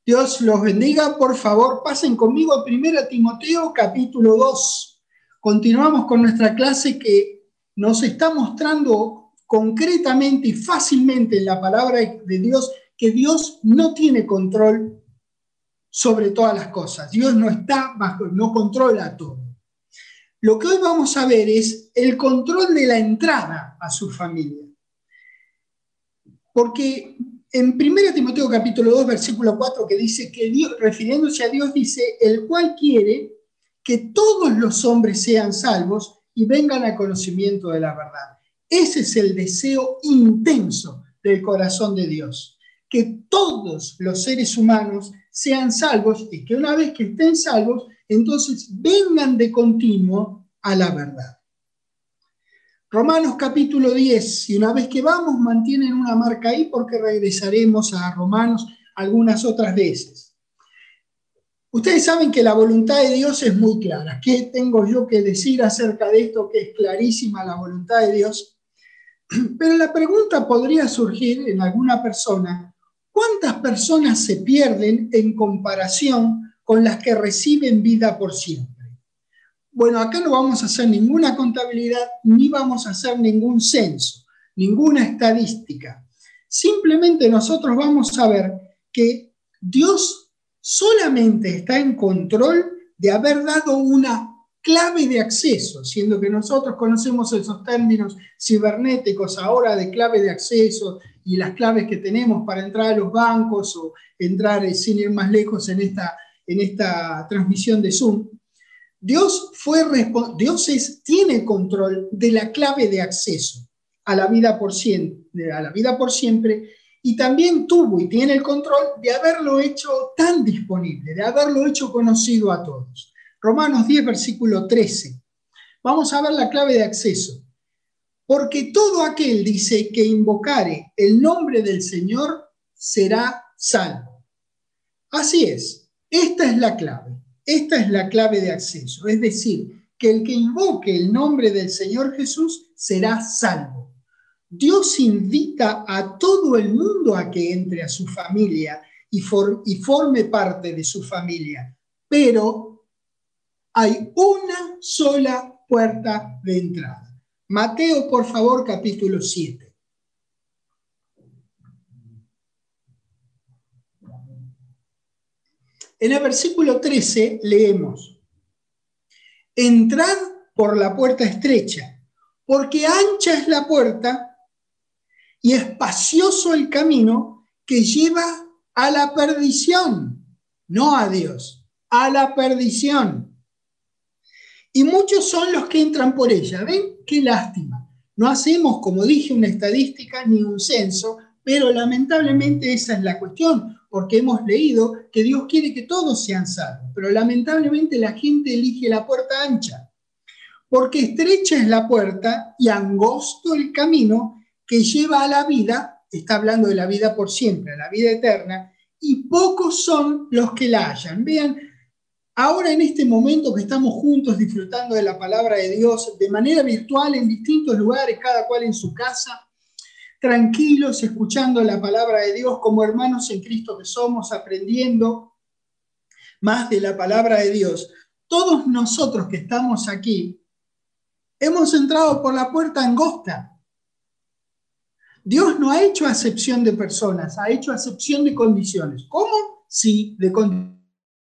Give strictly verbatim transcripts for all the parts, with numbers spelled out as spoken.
Dios los bendiga. Por favor, pasen conmigo a primera Timoteo capítulo dos. Continuamos con nuestra clase que nos está mostrando concretamente y fácilmente en la palabra de Dios que Dios no tiene control sobre todas las cosas. Dios no está bajo, no controla todo. Lo que hoy vamos a ver es el control de la entrada a su familia. Porque en primera Timoteo capítulo dos, versículo cuatro, que dice que Dios, refiriéndose a Dios, dice, el cual quiere que todos los hombres sean salvos y vengan al conocimiento de la verdad. Ese es el deseo intenso del corazón de Dios, que todos los seres humanos sean salvos y que una vez que estén salvos, entonces vengan de continuo a la verdad. Romanos capítulo diez, y una vez que vamos, mantienen una marca ahí porque regresaremos a Romanos algunas otras veces. Ustedes saben que la voluntad de Dios es muy clara. ¿Qué tengo yo que decir acerca de esto? Que es clarísima la voluntad de Dios. Pero la pregunta podría surgir en alguna persona: ¿cuántas personas se pierden en comparación con las que reciben vida por siempre? Bueno, acá no vamos a hacer ninguna contabilidad, ni vamos a hacer ningún censo, ninguna estadística. Simplemente nosotros vamos a ver que Dios solamente está en control de haber dado una clave de acceso, siendo que nosotros conocemos esos términos cibernéticos ahora de clave de acceso y las claves que tenemos para entrar a los bancos o entrar sin ir más lejos en esta, en esta transmisión de Zoom. Dios, fue, Dios es, tiene control de la clave de acceso a la, vida por siempre, a la vida por siempre, y también tuvo y tiene el control de haberlo hecho tan disponible, de haberlo hecho conocido a todos. Romanos diez, versículo trece. Vamos a ver la clave de acceso. Porque todo aquel, dice, que invocare el nombre del Señor será salvo. Así es, esta es la clave. Esta es la clave de acceso, es decir, que el que invoque el nombre del Señor Jesús será salvo. Dios invita a todo el mundo a que entre a su familia y, for- y forme parte de su familia, pero hay una sola puerta de entrada. Mateo, por favor, capítulo siete. En el versículo trece leemos: entrad por la puerta estrecha, porque ancha es la puerta y espacioso el camino que lleva a la perdición, no a Dios, a la perdición. Y muchos son los que entran por ella. ¿Ven? Qué lástima. No hacemos, como dije, una estadística ni un censo, pero lamentablemente esa es la cuestión, porque hemos leído que Dios quiere que todos sean salvos, pero lamentablemente la gente elige la puerta ancha, porque estrecha es la puerta y angosto el camino que lleva a la vida, está hablando de la vida por siempre, a la vida eterna, y pocos son los que la hallan. Vean, ahora en este momento que estamos juntos disfrutando de la palabra de Dios de manera virtual en distintos lugares, cada cual en su casa, tranquilos, escuchando la palabra de Dios como hermanos en Cristo que somos, aprendiendo más de la palabra de Dios. Todos nosotros que estamos aquí hemos entrado por la puerta angosta. Dios no ha hecho acepción de personas, ha hecho acepción de condiciones. ¿Cómo? Sí, de condiciones.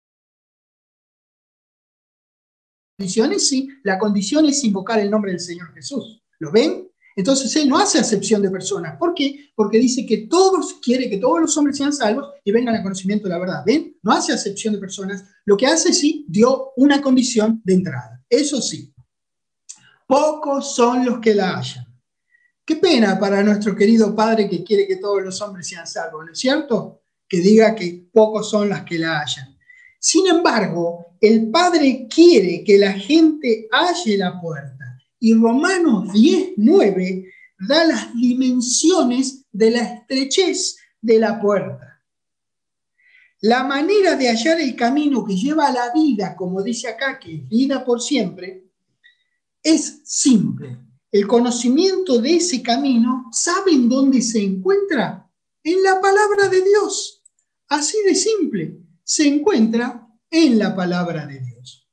Condiciones, sí, la condición es invocar el nombre del Señor Jesús. ¿Lo ven? Entonces Él no hace acepción de personas. ¿Por qué? Porque dice que todos, quiere que todos los hombres sean salvos y vengan al conocimiento de la verdad. ¿Ven? No hace acepción de personas. Lo que hace, sí, dio una condición de entrada. Eso sí. Pocos son los que la hallan. Qué pena para nuestro querido Padre que quiere que todos los hombres sean salvos, ¿no es cierto? Que diga que pocos son las que la hallan. Sin embargo, el Padre quiere que la gente halle la puerta. Y Romanos diez, nueve da las dimensiones de la estrechez de la puerta. La manera de hallar el camino que lleva a la vida, como dice acá, que es vida por siempre, es simple. El conocimiento de ese camino, ¿saben dónde se encuentra? En la palabra de Dios. Así de simple, se encuentra en la palabra de Dios.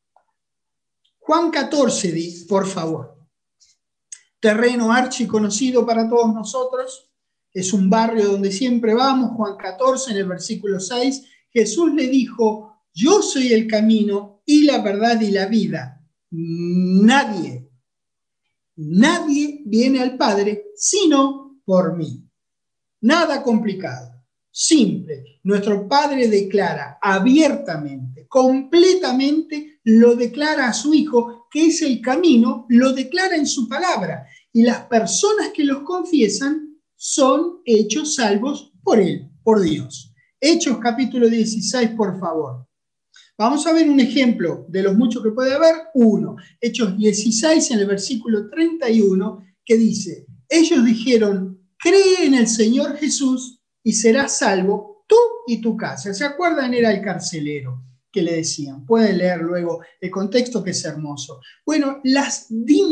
Juan catorce, por favor. Terreno archiconocido para todos nosotros. Es un barrio donde siempre vamos. Juan catorce, en el versículo seis, Jesús le dijo: yo soy el camino y la verdad y la vida. Nadie, nadie viene al Padre sino por mí. Nada complicado. Simple. Nuestro Padre declara abiertamente, completamente, lo declara a su Hijo, que es el camino, lo declara en su palabra. Y las personas que los confiesan son hechos salvos por Él, por Dios. Hechos capítulo dieciséis, por favor. Vamos a ver un ejemplo de los muchos que puede haber. Uno, Hechos dieciséis, en el versículo treinta y uno, que dice: ellos dijeron, cree en el Señor Jesús y serás salvo tú y tu casa. ¿Se acuerdan? Era el carcelero que le decían. Pueden leer luego el contexto, que es hermoso. Bueno, las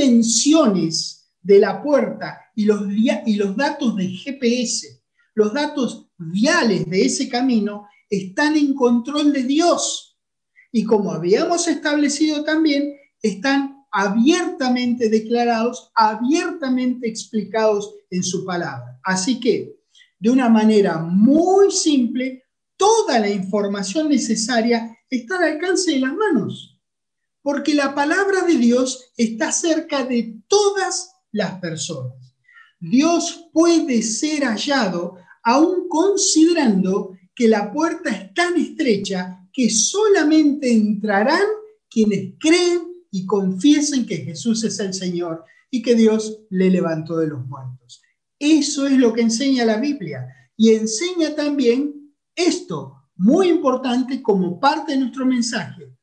dimensiones de la puerta y los, y los datos de G P S, los datos viales de ese camino, están en control de Dios. Y como habíamos establecido también, están abiertamente declarados, abiertamente explicados en su palabra. Así que, de una manera muy simple, toda la información necesaria está al alcance de las manos, porque la palabra de Dios está cerca de todas las personas. Dios puede ser hallado aún considerando que la puerta es tan estrecha que solamente entrarán quienes creen y confiesen que Jesús es el Señor y que Dios le levantó de los muertos. Eso es lo que enseña la Biblia, y enseña también esto, muy importante como parte de nuestro mensaje,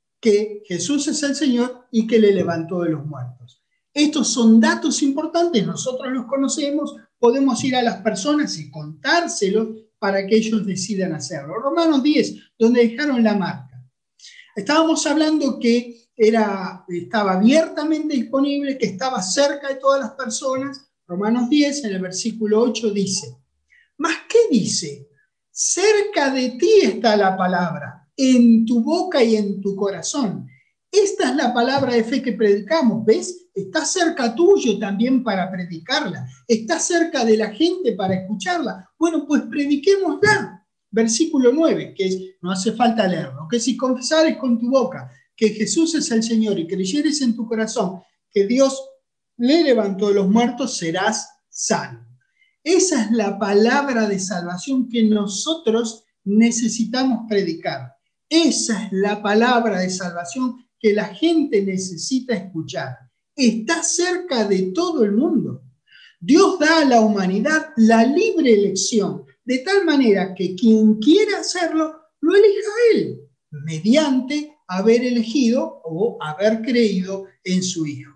que Jesús es el Señor y que le levantó de los muertos. Estos son datos importantes, nosotros los conocemos, podemos ir a las personas y contárselos para que ellos decidan hacerlo. Romanos diez, donde dejaron la marca. Estábamos hablando que era, estaba abiertamente disponible, que estaba cerca de todas las personas. Romanos diez, en el versículo ocho, dice: ¿mas qué dice? Cerca de ti está la palabra, en tu boca y en tu corazón. Esta es la palabra de fe que predicamos, ¿ves? Está cerca tuyo también para predicarla. Está cerca de la gente para escucharla. Bueno, pues prediquémosla. Versículo nueve, que es, no hace falta leerlo, que si confesares con tu boca que Jesús es el Señor y creyeres en tu corazón que Dios le levantó de los muertos, serás salvo. Esa es la palabra de salvación que nosotros necesitamos predicar. Esa es la palabra de salvación que la gente necesita escuchar. Está cerca de todo el mundo. Dios da a la humanidad la libre elección, de tal manera que quien quiera hacerlo, lo elija Él, mediante haber elegido o haber creído en su Hijo.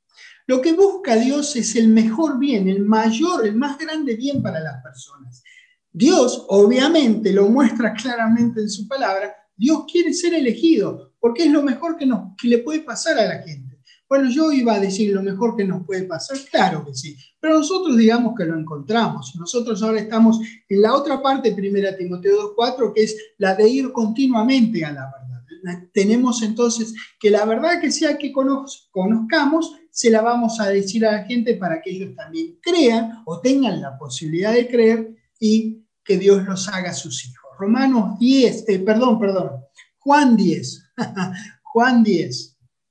Lo que busca Dios es el mejor bien, el mayor, el más grande bien para las personas. Dios, obviamente, lo muestra claramente en su palabra. Dios quiere ser elegido, porque es lo mejor que, nos, que le puede pasar a la gente. Bueno, yo iba a decir lo mejor que nos puede pasar, claro que sí, pero nosotros digamos que lo encontramos. Nosotros ahora estamos en la otra parte, primera Timoteo dos cuatro, que es la de ir continuamente a la verdad. Tenemos entonces que la verdad que sea que conozcamos, se la vamos a decir a la gente para que ellos también crean o tengan la posibilidad de creer y que Dios los haga sus hijos. Romanos diez, eh, perdón, perdón, Juan diez, Juan diez.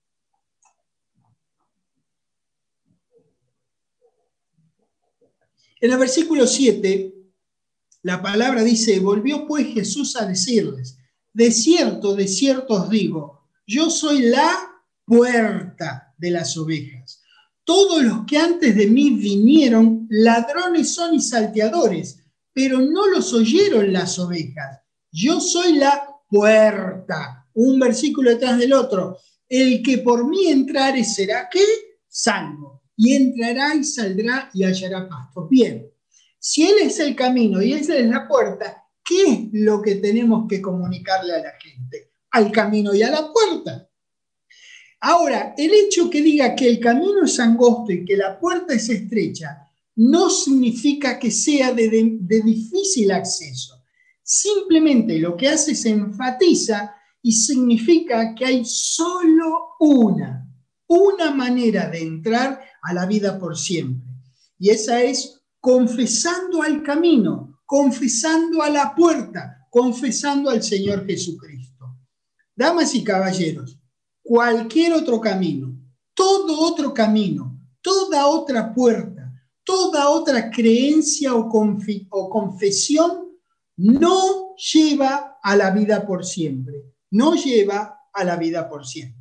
En el versículo siete, la palabra dice: volvió pues Jesús a decirles: de cierto, de cierto os digo, yo soy la puerta de las ovejas. Todos los que antes de mí vinieron, ladrones son y salteadores, pero no los oyeron las ovejas. Yo soy la puerta. Un versículo detrás del otro. El que por mí entrare será, ¿qué? Salvo. Y entrará y saldrá y hallará pasto. Bien, si Él es el camino y Él es la puerta, ¿qué es lo que tenemos que comunicarle a la gente? Al camino y a la puerta. Ahora, el hecho que diga que el camino es angosto y que la puerta es estrecha, no significa que sea de, de, de difícil acceso. Simplemente lo que hace es enfatiza y significa que hay solo una, una manera de entrar a la vida por siempre. Y esa es confesando al camino, confesando a la puerta, confesando al Señor Jesucristo. Damas y caballeros, cualquier otro camino, todo otro camino, toda otra puerta, toda otra creencia o, confi- o confesión no lleva a la vida por siempre, no lleva a la vida por siempre.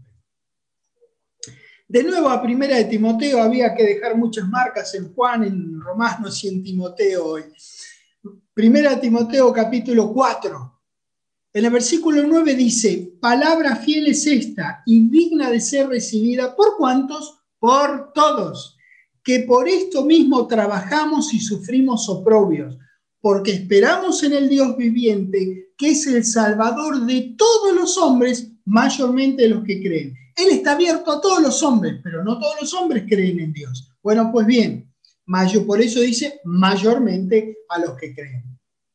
De nuevo, a primera de Timoteo, había que dejar muchas marcas en Juan, en Romanos y en Timoteo hoy. Primera de Timoteo, capítulo cuatro. En el versículo nueve dice, palabra fiel es esta y digna de ser recibida ¿por cuántos? Por todos, que por esto mismo trabajamos y sufrimos oprobios, porque esperamos en el Dios viviente, que es el Salvador de todos los hombres, mayormente los que creen. Él está abierto a todos los hombres, pero no todos los hombres creen en Dios. Bueno, pues bien, mayor, por eso dice mayormente a los que creen.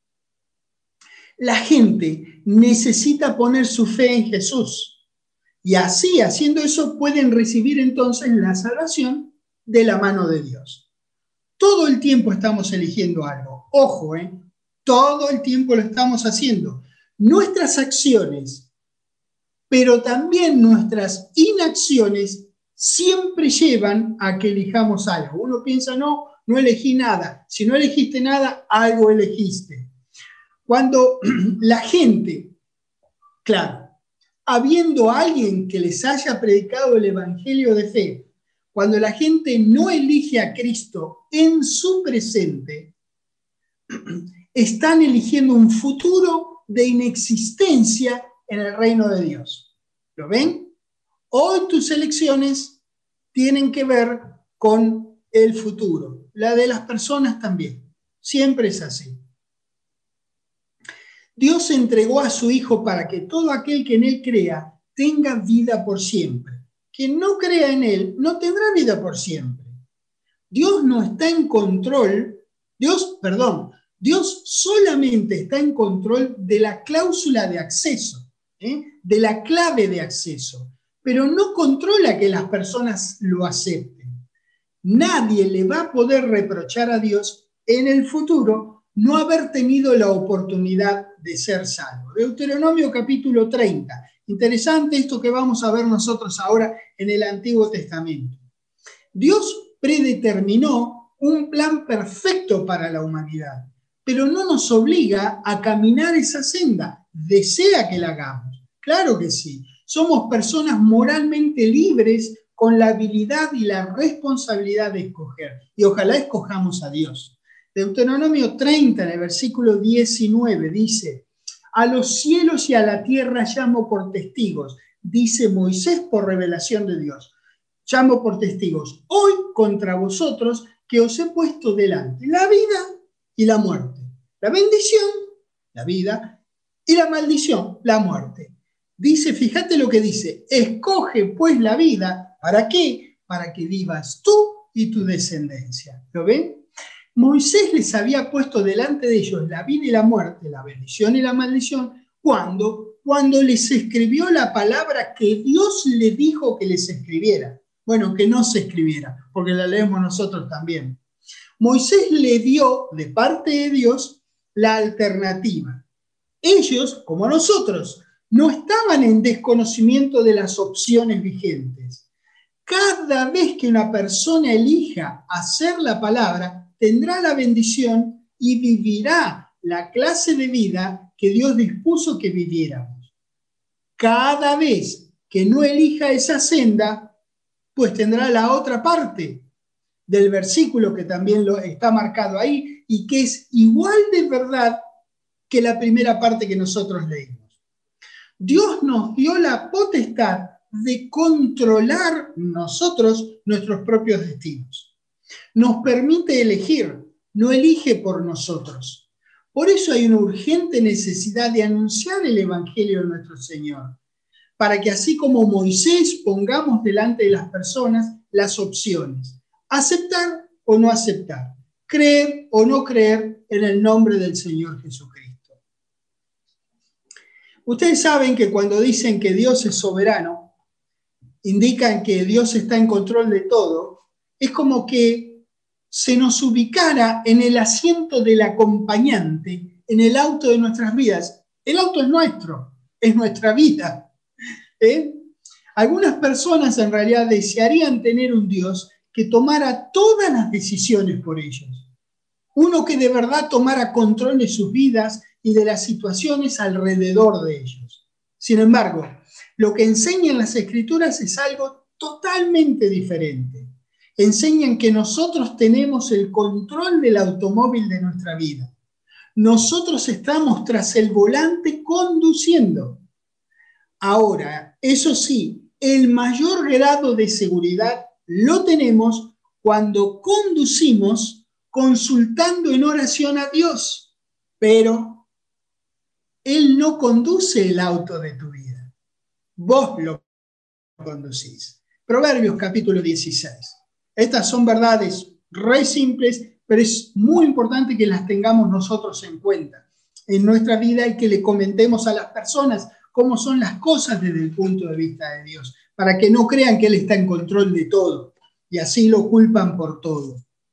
La gente necesita poner su fe en Jesús y así, haciendo eso, pueden recibir entonces la salvación de la mano de Dios. Todo el tiempo estamos eligiendo algo. Ojo, ¿eh? Todo el tiempo lo estamos haciendo. Nuestras acciones, pero también nuestras inacciones siempre llevan a que elijamos algo. Uno piensa, no, no elegí nada. Si no elegiste nada, algo elegiste. Cuando la gente, claro, habiendo alguien que les haya predicado el evangelio de fe, cuando la gente no elige a Cristo en su presente, están eligiendo un futuro de inexistencia en el reino de Dios. ¿Lo ven? Hoy tus elecciones tienen que ver con el futuro, la de las personas también. Siempre es así. Dios entregó a su Hijo para que todo aquel que en Él crea tenga vida por siempre. Quien no crea en Él no tendrá vida por siempre. Dios no está en control, Dios, perdón, Dios solamente está en control de la cláusula de acceso, ¿eh? de la clave de acceso, pero no controla que las personas lo acepten. Nadie le va a poder reprochar a Dios en el futuro no haber tenido la oportunidad de ser salvo. Deuteronomio capítulo treinta. Interesante esto que vamos a ver nosotros ahora en el Antiguo Testamento. Dios predeterminó un plan perfecto para la humanidad, pero no nos obliga a caminar esa senda. Desea que la hagamos. Claro que sí. Somos personas moralmente libres con la habilidad y la responsabilidad de escoger. Y ojalá escojamos a Dios. Deuteronomio treinta, en el versículo diecinueve, dice, a los cielos y a la tierra llamo por testigos, dice Moisés por revelación de Dios. Llamo por testigos, hoy contra vosotros que os he puesto delante la vida y la muerte. La bendición, la vida, y la maldición, la muerte. Dice, fíjate lo que dice, escoge pues la vida, ¿para qué? Para que vivas tú y tu descendencia. ¿Lo ven? Moisés les había puesto delante de ellos la vida y la muerte, la bendición y la maldición, cuando, cuando les escribió la palabra que Dios le dijo que les escribiera. Bueno, que no se escribiera, porque la leemos nosotros también. Moisés le dio, de parte de Dios, la alternativa. Ellos, como nosotros, no estaban en desconocimiento de las opciones vigentes. Cada vez que una persona elija hacer la palabra, tendrá la bendición y vivirá la clase de vida que Dios dispuso que viviéramos. Cada vez que no elija esa senda, pues tendrá la otra parte del versículo que también lo está marcado ahí y que es igual de verdad que la primera parte que nosotros leímos. Dios nos dio la potestad de controlar nosotros nuestros propios destinos. Nos permite elegir, no elige por nosotros. Por eso hay una urgente necesidad de anunciar el Evangelio de nuestro Señor, para que así como Moisés pongamos delante de las personas las opciones, aceptar o no aceptar, creer o no creer en el nombre del Señor Jesucristo. Ustedes saben que cuando dicen que Dios es soberano, indican que Dios está en control de todo, es como que se nos ubicara en el asiento del acompañante, en el auto de nuestras vidas. El auto es nuestro, es nuestra vida. ¿Eh? Algunas personas en realidad desearían tener un Dios que tomara todas las decisiones por ellos. Uno que de verdad tomara control de sus vidas y de las situaciones alrededor de ellos. Sin embargo, lo que enseñan las Escrituras es algo totalmente diferente. Enseñan que nosotros tenemos el control del automóvil de nuestra vida. Nosotros estamos tras el volante conduciendo. Ahora, eso sí, el mayor grado de seguridad lo tenemos cuando conducimos consultando en oración a Dios. Pero Él no conduce el auto de tu vida. Vos lo conducís. Proverbios capítulo dieciséis. Estas son verdades re simples, pero es muy importante que las tengamos nosotros en cuenta en nuestra vida y que le comentemos a las personas cómo son las cosas desde el punto de vista de Dios, para que no crean que Él está en control de todo y así lo culpan por todo.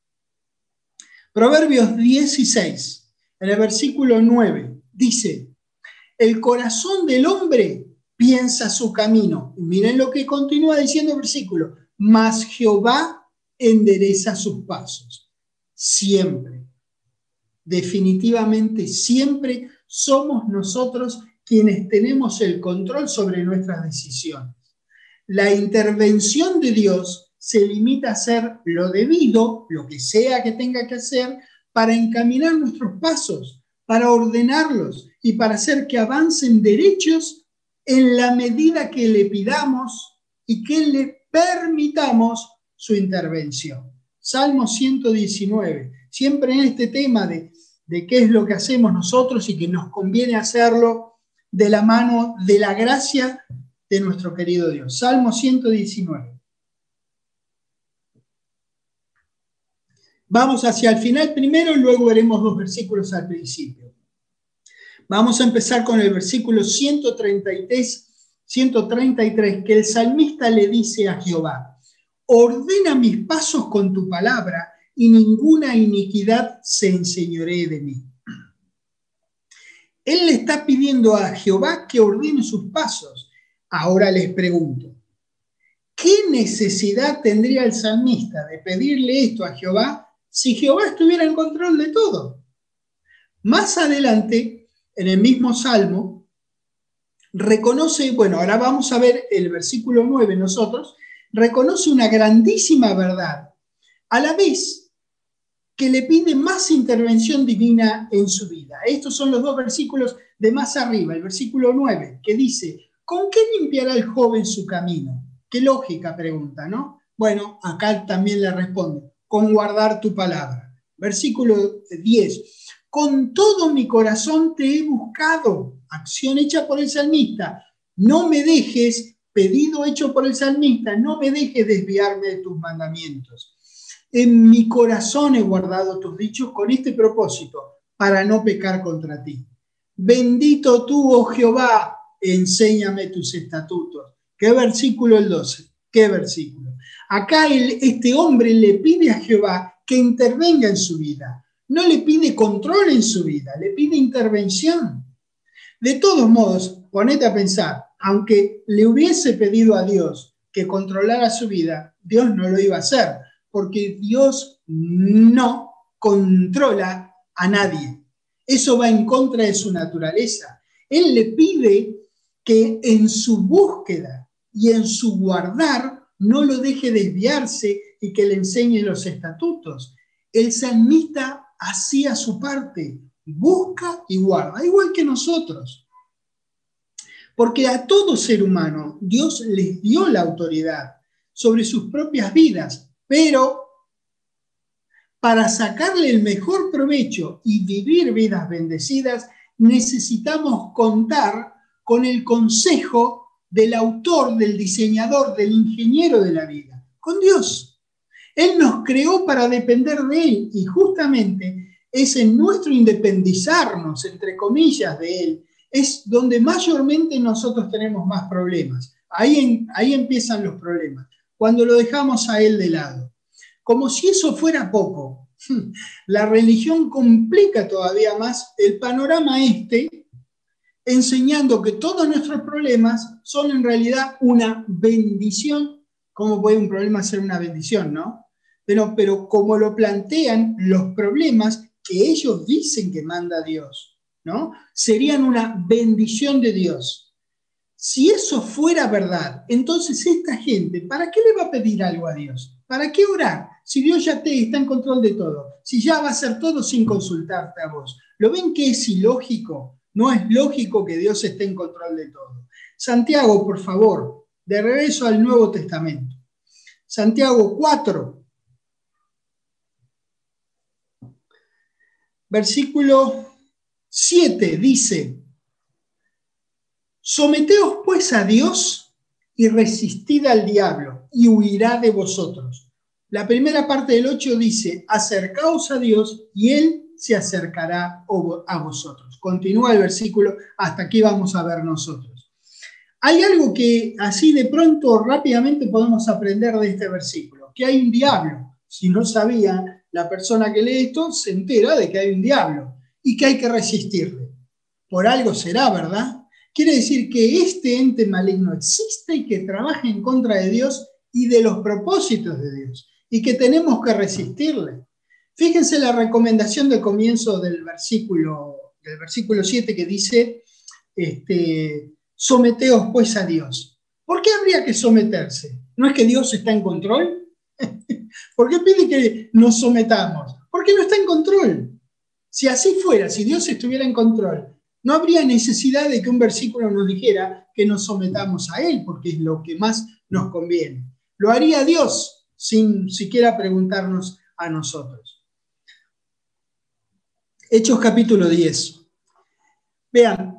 Proverbios dieciséis, en el versículo nueve, dice: el corazón del hombre piensa su camino. Y miren lo que continúa diciendo el versículo: mas Jehová endereza sus pasos. Siempre, definitivamente siempre somos nosotros quienes tenemos el control sobre nuestras decisiones. La intervención de Dios se limita a hacer lo debido, lo que sea que tenga que hacer, para encaminar nuestros pasos, para ordenarlos y para hacer que avancen derechos en la medida que le pidamos y que le permitamos su intervención. Salmo ciento diecinueve, siempre en este tema de, de qué es lo que hacemos nosotros y que nos conviene hacerlo de la mano de la gracia de nuestro querido Dios. Salmo ciento diecinueve. Vamos hacia el final primero y luego veremos dos versículos al principio. Vamos a empezar con el versículo ciento treinta y tres, ciento treinta y tres, que el salmista le dice a Jehová: ordena mis pasos con tu palabra y ninguna iniquidad se enseñoree de mí. Él le está pidiendo a Jehová que ordene sus pasos. Ahora les pregunto, ¿qué necesidad tendría el salmista de pedirle esto a Jehová si Jehová estuviera en control de todo? Más adelante, en el mismo Salmo, reconoce, bueno, ahora vamos a ver el versículo nueve nosotros, reconoce una grandísima verdad, a la vez que le pide más intervención divina en su vida. Estos son los dos versículos de más arriba, el versículo nueve, que dice: ¿con qué limpiará el joven su camino? Qué lógica pregunta, ¿no? Bueno, acá también le responde: con guardar tu palabra. Versículo diez: con todo mi corazón te he buscado. Acción hecha por el salmista. No me dejes, pedido hecho por el salmista, no me dejes desviarme de tus mandamientos. En mi corazón he guardado tus dichos con este propósito, para no pecar contra ti. Bendito tú, oh Jehová, enséñame tus estatutos. ¿Qué versículo el doce? ¿Qué versículo? Acá el, este hombre le pide a Jehová que intervenga en su vida. No le pide control en su vida, le pide intervención. De todos modos, ponete a pensar, aunque le hubiese pedido a Dios que controlara su vida, Dios no lo iba a hacer, porque Dios no controla a nadie. Eso va en contra de su naturaleza. Él le pide que en su búsqueda y en su guardar no lo deje desviarse y que le enseñe los estatutos. El salmista hacía su parte, busca y guarda, igual que nosotros. Porque a todo ser humano Dios les dio la autoridad sobre sus propias vidas, pero para sacarle el mejor provecho y vivir vidas bendecidas, necesitamos contar con el consejo del autor, del diseñador, del ingeniero de la vida, con Dios. Él nos creó para depender de Él y justamente es en nuestro independizarnos, entre comillas, de Él, es donde mayormente nosotros tenemos más problemas. Ahí, en, ahí empiezan los problemas, cuando lo dejamos a Él de lado. Como si eso fuera poco, la religión complica todavía más el panorama este, enseñando que todos nuestros problemas son en realidad una bendición. ¿Cómo puede un problema ser una bendición, no? Pero, pero como lo plantean, los problemas que ellos dicen que manda Dios, ¿no? Serían una bendición de Dios. Si eso fuera verdad, entonces esta gente, ¿para qué le va a pedir algo a Dios? ¿Para qué orar? Si Dios ya te está en control de todo, si ya va a hacer todo sin consultarte a vos. ¿Lo ven que es ilógico? No es lógico que Dios esté en control de todo. Santiago, por favor, de regreso al Nuevo Testamento. Santiago cuatro, versículo siete, dice: someteos pues a Dios y resistid al diablo, y huirá de vosotros. La primera parte del ocho dice: acercaos a Dios y Él se acercará a vosotros. Continúa el versículo, hasta aquí vamos a ver nosotros. Hay algo que así de pronto rápidamente podemos aprender de este versículo, que hay un diablo. Si no sabía la persona que lee esto, se entera de que hay un diablo y que hay que resistirle. Por algo será, ¿verdad? Quiere decir que este ente maligno existe y que trabaja en contra de Dios y de los propósitos de Dios, y que tenemos que resistirle. Fíjense la recomendación del comienzo del versículo, del versículo siete, que dice, este, someteos pues a Dios. ¿Por qué habría que someterse? ¿No es que Dios está en control? ¿Por qué pide que nos sometamos? Porque no está en control. Si así fuera, si Dios estuviera en control, no habría necesidad de que un versículo nos dijera que nos sometamos a Él, porque es lo que más nos conviene. Lo haría Dios sin siquiera preguntarnos a nosotros. Hechos capítulo diez. Vean,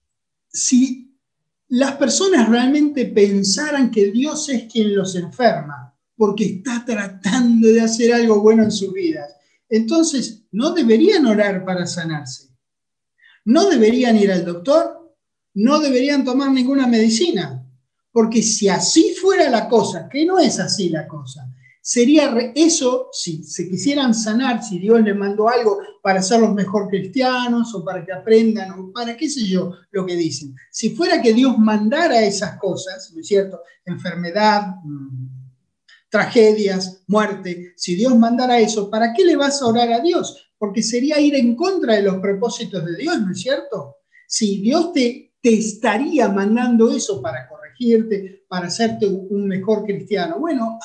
si las personas realmente pensaran que Dios es quien los enferma, porque está tratando de hacer algo bueno en sus vidas, entonces no deberían orar para sanarse. No deberían ir al doctor, no deberían tomar ninguna medicina, porque si así fuera la cosa, que no es así la cosa, sería eso, si se quisieran sanar, si Dios les mandó algo para hacerlos mejor cristianos o para que aprendan o para qué sé yo lo que dicen. Si fuera que Dios mandara esas cosas, ¿no es cierto? Enfermedad, tragedias, muerte, si Dios mandara eso, ¿para qué le vas a orar a Dios? Porque sería ir en contra de los propósitos de Dios, ¿no es cierto? Si Dios te, te estaría mandando eso para corregirte, para hacerte un mejor cristiano, bueno,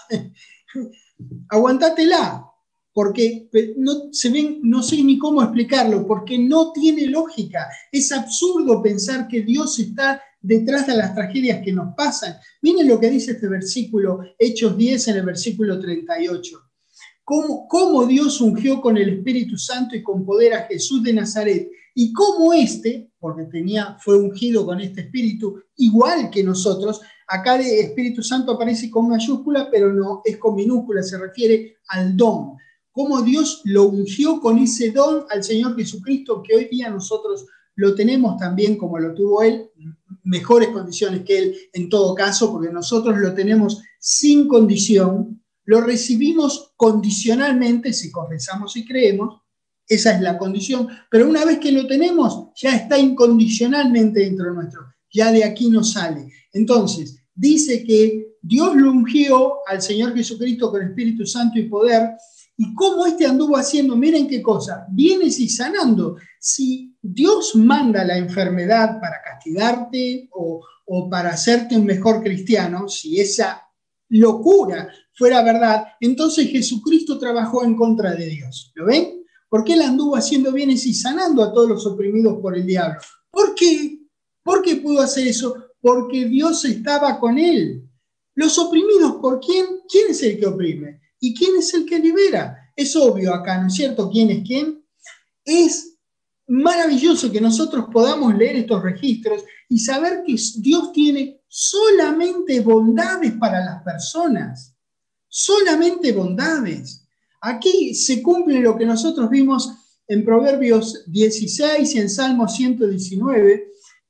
aguantátela, porque no, se ven, no sé ni cómo explicarlo, porque no tiene lógica. Es absurdo pensar que Dios está detrás de las tragedias que nos pasan. Miren lo que dice este versículo, Hechos diez, en el versículo treinta y ocho. Cómo, cómo Dios ungió con el Espíritu Santo y con poder a Jesús de Nazaret, y cómo este, porque tenía, fue ungido con este Espíritu, igual que nosotros. Acá el Espíritu Santo aparece con mayúscula, pero no es con minúscula, se refiere al don. Cómo Dios lo ungió con ese don al Señor Jesucristo, que hoy día nosotros lo tenemos también como lo tuvo Él, mejores condiciones que Él en todo caso, porque nosotros lo tenemos sin condición, lo recibimos condicionalmente si confesamos y creemos, esa es la condición, pero una vez que lo tenemos, ya está incondicionalmente dentro nuestro, ya de aquí no sale. Entonces, dice que Dios lo ungió al Señor Jesucristo con Espíritu Santo y poder, y cómo este anduvo haciendo, miren qué cosa, vienes y sanando. Si Dios manda la enfermedad para castigarte o, o para hacerte un mejor cristiano, si esa locura fuera verdad, entonces Jesucristo trabajó en contra de Dios. ¿Lo ven? Porque Él anduvo haciendo bienes y sanando a todos los oprimidos por el diablo. ¿Por qué? ¿Por qué pudo hacer eso? Porque Dios estaba con Él. Los oprimidos, ¿por quién? ¿Quién es el que oprime? ¿Y quién es el que libera? Es obvio acá, ¿no es cierto? ¿Quién es quién? Es maravilloso que nosotros podamos leer estos registros y saber que Dios tiene solamente bondades para las personas. Solamente bondades. Aquí se cumple lo que nosotros vimos en Proverbios dieciséis y en Salmo ciento diecinueve,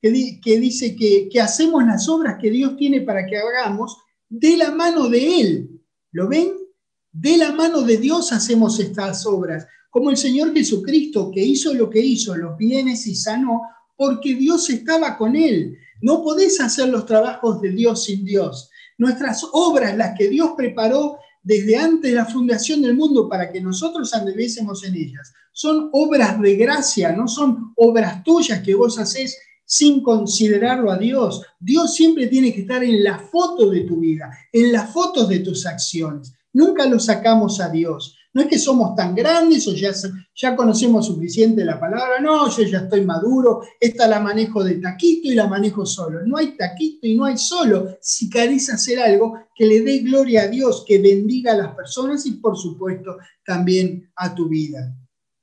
que, di, que dice que, que hacemos las obras que Dios tiene para que hagamos de la mano de Él. ¿Lo ven? De la mano de Dios hacemos estas obras. Como el Señor Jesucristo, que hizo lo que hizo, los bienes y sanó, porque Dios estaba con Él. No podés hacer los trabajos de Dios sin Dios. Nuestras obras, las que Dios preparó desde antes de la fundación del mundo para que nosotros anduviésemos en ellas, son obras de gracia, no son obras tuyas que vos hacés sin considerarlo a Dios. Dios siempre tiene que estar en la foto de tu vida, en las fotos de tus acciones. Nunca lo sacamos a Dios. No es que somos tan grandes o ya, ya conocemos suficiente la palabra. No, yo ya estoy maduro, esta la manejo de taquito y la manejo solo. No hay taquito y no hay solo. Si querés hacer algo que le dé gloria a Dios, que bendiga a las personas y por supuesto también a tu vida.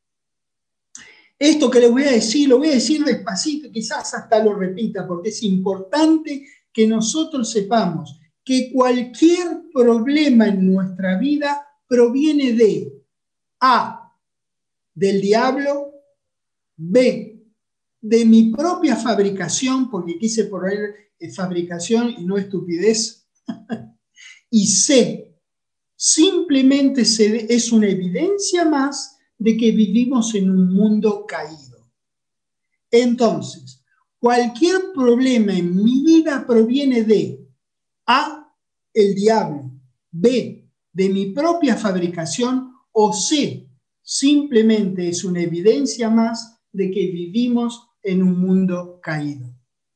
Esto que les voy a decir, lo voy a decir despacito, quizás hasta lo repita, porque es importante que nosotros sepamos que cualquier problema en nuestra vida proviene de A, del diablo, B, de mi propia fabricación, porque quise poner fabricación y no estupidez, y C, simplemente se, es una evidencia más de que vivimos en un mundo caído. Entonces, cualquier problema en mi vida proviene de A, el diablo, B, de mi propia fabricación, o C, simplemente es una evidencia más de que vivimos en un mundo caído.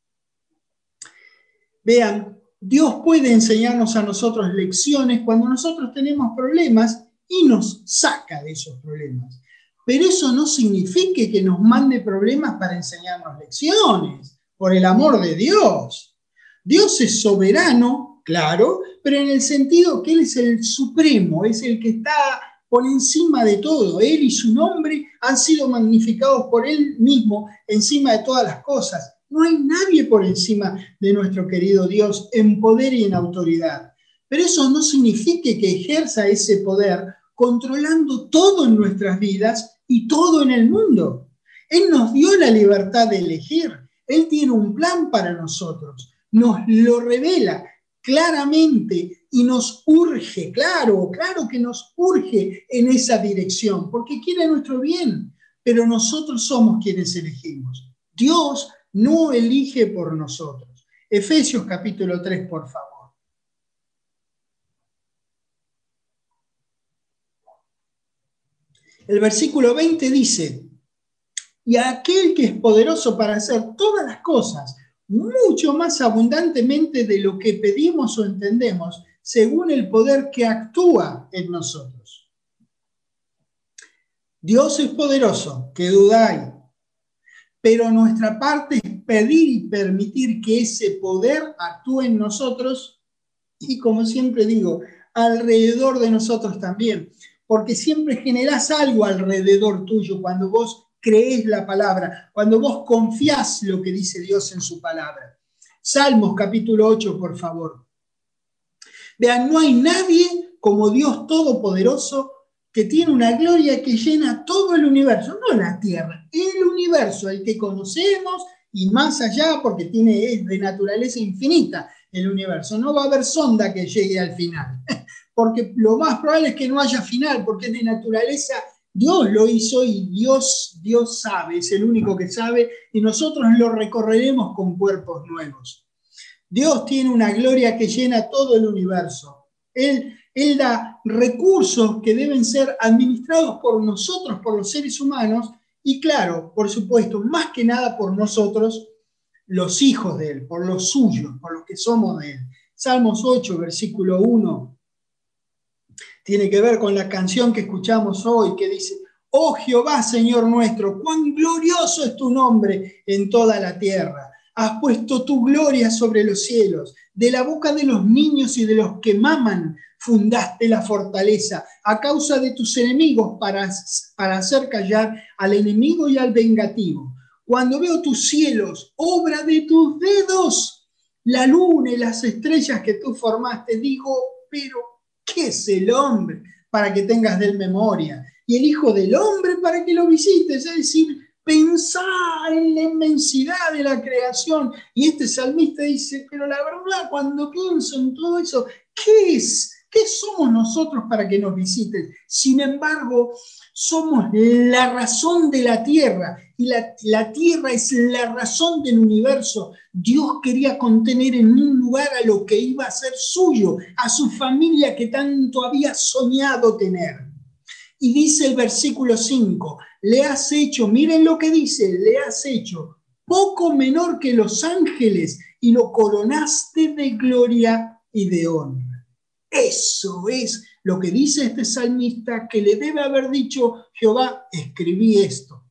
Vean, Dios puede enseñarnos a nosotros lecciones cuando nosotros tenemos problemas y nos saca de esos problemas. Pero eso no significa que nos mande problemas para enseñarnos lecciones, por el amor de Dios. Dios es soberano, claro, pero en el sentido que Él es el supremo, es el que está por encima de todo. Él y su nombre han sido magnificados por Él mismo encima de todas las cosas. No hay nadie por encima de nuestro querido Dios en poder y en autoridad. Pero eso no significa que ejerza ese poder controlando todo en nuestras vidas y todo en el mundo. Él nos dio la libertad de elegir. Él tiene un plan para nosotros. Nos lo revela claramente y nos urge, claro, claro que nos urge en esa dirección, porque quiere nuestro bien, pero nosotros somos quienes elegimos. Dios no elige por nosotros. Efesios capítulo tres, por favor. El versículo veinte dice, y aquel que es poderoso para hacer todas las cosas, mucho más abundantemente de lo que pedimos o entendemos, según el poder que actúa en nosotros. Dios es poderoso, qué duda hay, pero nuestra parte es pedir y permitir que ese poder actúe en nosotros y, como siempre digo, alrededor de nosotros también, porque siempre generás algo alrededor tuyo cuando vos creés la palabra, cuando vos confiás lo que dice Dios en su palabra. Salmos capítulo ocho, por favor. Vean, no hay nadie como Dios Todopoderoso que tiene una gloria que llena todo el universo, no la tierra, el universo, el que conocemos y más allá, porque tiene, es de naturaleza infinita el universo. No va a haber sonda que llegue al final, porque lo más probable es que no haya final, porque es de naturaleza. Dios lo hizo y Dios, Dios sabe, es el único que sabe, y nosotros lo recorreremos con cuerpos nuevos. Dios tiene una gloria que llena todo el universo. Él, él da recursos que deben ser administrados por nosotros, por los seres humanos, y claro, por supuesto, más que nada por nosotros, los hijos de Él, por los suyos, por los que somos de Él. Salmos ocho, versículo uno. Tiene que ver con la canción que escuchamos hoy, que dice, oh Jehová, Señor nuestro, cuán glorioso es tu nombre en toda la tierra. Has puesto tu gloria sobre los cielos. De la boca de los niños y de los que maman fundaste la fortaleza a causa de tus enemigos para, para hacer callar al enemigo y al vengativo. Cuando veo tus cielos, obra de tus dedos, la luna y las estrellas que tú formaste, digo, pero ¿qué es el hombre para que tengas de él memoria? Y el Hijo del Hombre para que lo visites. Es decir, Pensá en la inmensidad de la creación. Y este salmista dice, pero la verdad, cuando pienso en todo eso, ¿qué es? ¿Qué somos nosotros para que nos visites? Sin embargo, somos la razón de la tierra, y la, la tierra es la razón del universo. Dios quería contener en un lugar a lo que iba a ser suyo, a su familia que tanto había soñado tener. Y dice el versículo cinco, le has hecho, miren lo que dice, le has hecho poco menor que los ángeles y lo coronaste de gloria y de honra. Eso es lo que dice este salmista, que le debe haber dicho Jehová, escribí esto.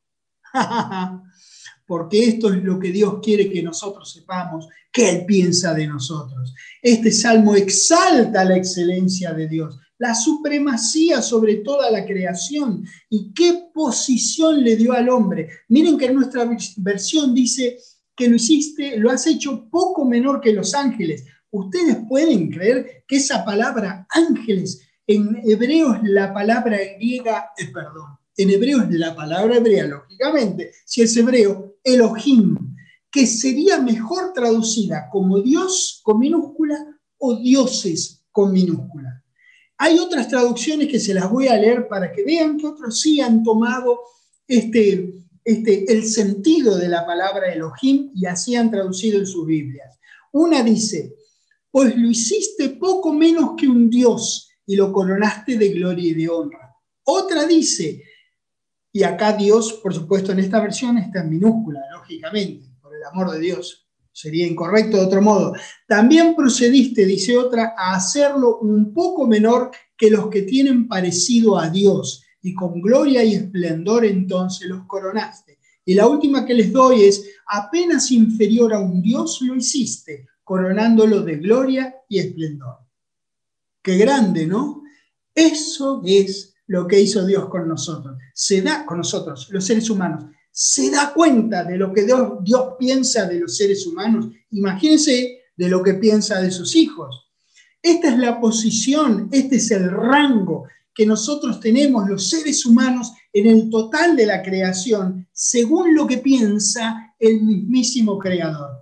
Porque esto es lo que Dios quiere que nosotros sepamos, que Él piensa de nosotros. Este salmo exalta la excelencia de Dios, la supremacía sobre toda la creación y qué posición le dio al hombre. Miren que en nuestra versión dice que lo hiciste, lo has hecho poco menor que los ángeles. ¿Ustedes pueden creer que esa palabra ángeles, en hebreo es la palabra griega, eh, perdón, en hebreo es la palabra hebrea, lógicamente, si es hebreo, Elohim, que sería mejor traducida como Dios con minúscula o dioses con minúscula? Hay otras traducciones que se las voy a leer para que vean que otros sí han tomado este, este, el sentido de la palabra Elohim y así han traducido en sus Biblias. Una dice, pues lo hiciste poco menos que un Dios y lo coronaste de gloria y de honra. Otra dice, y acá Dios, por supuesto, en esta versión está en minúscula, lógicamente, por el amor de Dios. Sería incorrecto de otro modo. También procediste, dice otra, a hacerlo un poco menor que los que tienen parecido a Dios, y con gloria y esplendor entonces los coronaste. Y la última que les doy es, apenas inferior a un Dios lo hiciste, coronándolo de gloria y esplendor. Qué grande, ¿no? Eso es lo que hizo Dios con nosotros. Se da con nosotros, los seres humanos. Se da cuenta de lo que Dios, Dios piensa de los seres humanos. Imagínense de lo que piensa de sus hijos. Esta es la posición, este es el rango que nosotros tenemos los seres humanos en el total de la creación, según lo que piensa el mismísimo Creador.